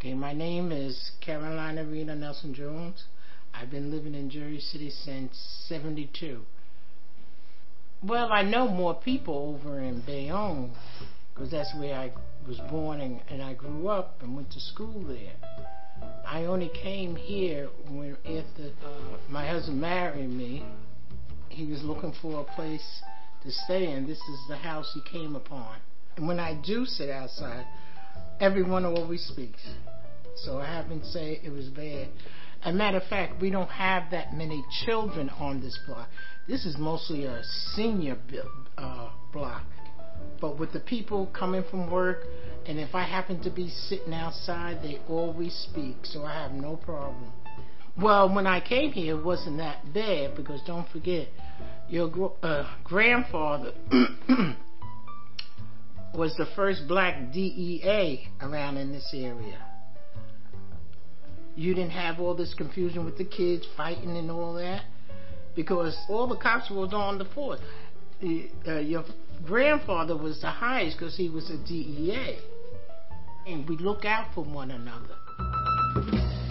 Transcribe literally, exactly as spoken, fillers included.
Okay, my name is Carolina Rena Nelson Jones. I've been living in Jersey City since seventy-two. Well, I know more people over in Bayonne because that's where I was born and, and I grew up and went to school there. I only came here when after uh, my husband married me. He was looking for a place to stay in. This is the house he came upon. And when I do sit outside, everyone always speaks. So I haven't said it was bad. As a matter of fact, we don't have that many children on this block. This is mostly a senior uh, block. But with the people coming from work, and if I happen to be sitting outside, they always speak, so I have no problem. Well, when I came here, it wasn't that bad, because don't forget, your uh, grandfather was the first black D E A around in this area. You didn't have all this confusion with the kids fighting and all that, because all the cops were on the force. Uh, your grandfather was the highest because he was a D E A. And we look out for one another.